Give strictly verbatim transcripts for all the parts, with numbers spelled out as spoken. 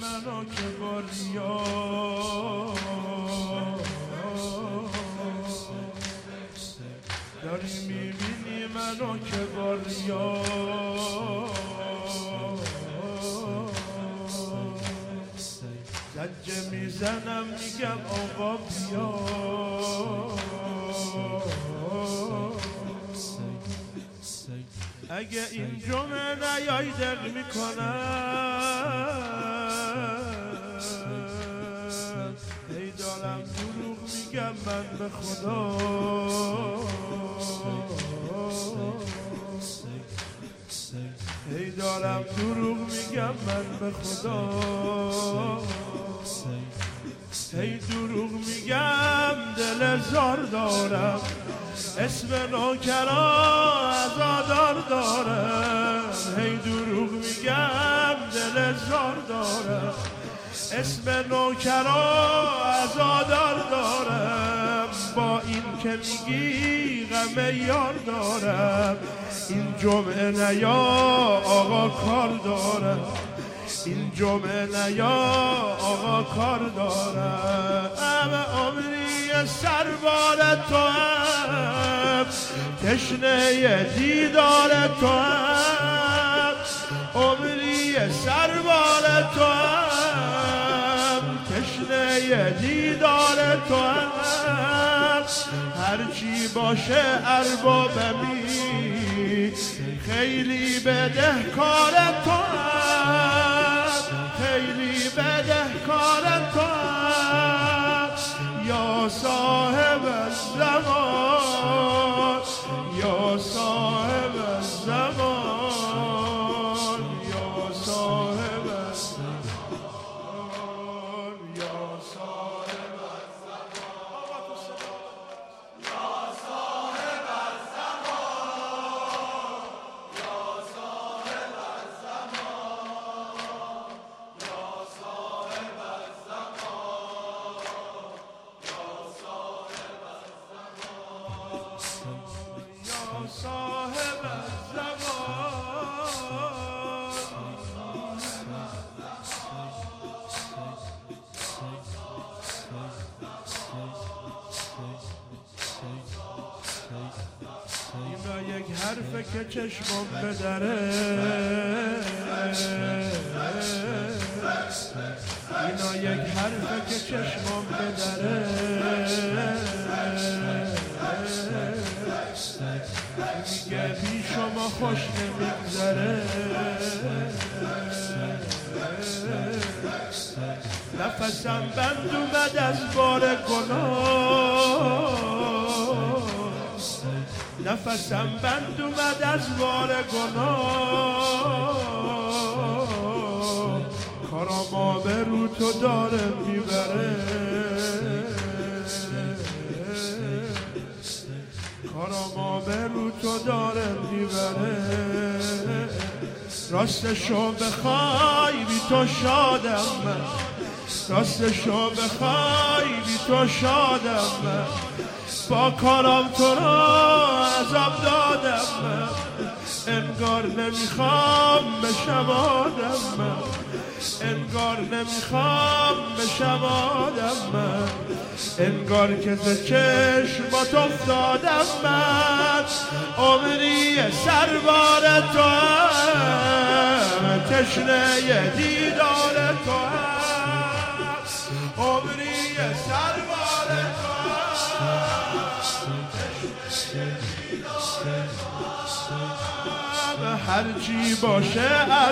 منو که باریا داری میبینی منو که باریا زجه میزنم میگم آقا بیا اگه این جمعه نیای دق میکنم ای دارم دروغ میگم من به خدا ای دارم دروغ میگم من به خدا ای دروغ میگم دل زار دارم اسم نوکرا عزادار دارم هی دروغ میگم دل زار دارم اسم نوکرا عزادار دارم با این که میگی غم یار دارم این جمعه نیا آقا کار دارم این جمعه نیا آقا کار دارم همه عمری سربار تو هم تشنه دیدار تو هم عمری سربار تو هم تشنه دیدار تو هم هرچی باشه اربابمی خیلی بدهکار تو هم خیلی بدهکار تو هم یا صاحب الزمان یا صاحب الزمان یا صاحب الزمان یا صاحب الزمان یا صاحب الزمان یا صاحب الزمان یا صاحب صاحب اینا یک حرفه که چشمم بدره اینا یک حرفه که چشمم بدره میگه بی شما خوش نمیگذره نفسم بند اومد از بار گناه نفسم بند اومد از بار گناه کارم آبرو تو داره میبره کارم آبرو تو داره میبره راستشو بخوای بی تو شادم من راستشو بخوای بی تو شادم من با کارم تو را عذاب دادم من انگار نمیخوام بشم آدم من انگار نمیخوام بشم آدم من انگار که ز چشمات افتادم من عمری سربار تو هم تشنه دیدار تو هم عمری سربار تو هم هرچی باشه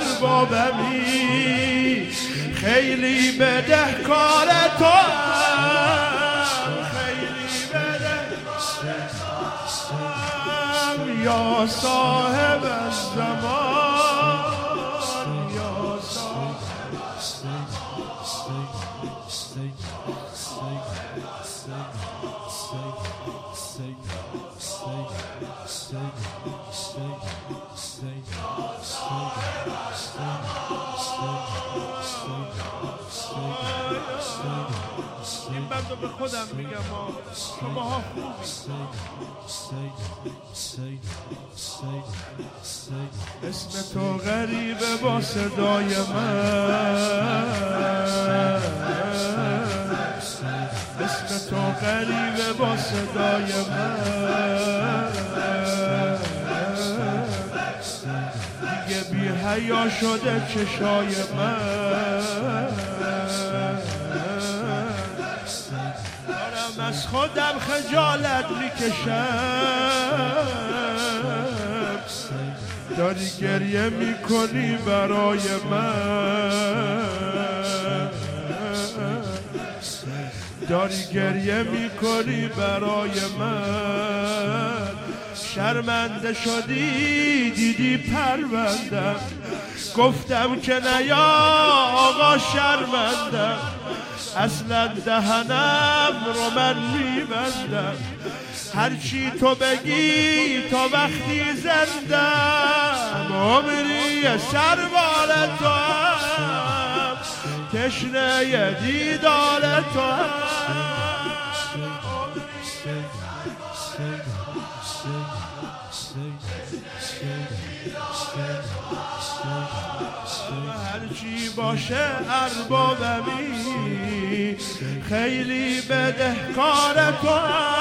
اربابمی خیلی بدهکار تو هم خیلی بدهکار تو هم یا صاحب الزمان یا صاحب کرد و به خودم میگم ما شماها خوبی. اسم تو غریبه با صدای من، اسم تو غریبه با صدای من، دیگه بی حیا شده چشای من، دارم از خودم خجالت میکشم، داری گریه میکنی برای من، داری گریه میکنی برای من، شرمنده شدی دیدی پروندم، گفتم که نه یا آقا شرمندم، اصلا دهنم رو من میبندم، هرچی تو بگی تا وقتی زندم، عمری سربال تو هم، تشنه دیدار تو هم، هرچی باشه اربابمی، خیلی بدهکار تو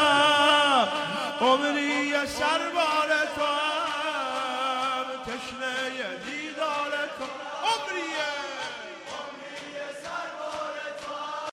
هم، عمری سربار تو هم، تشنه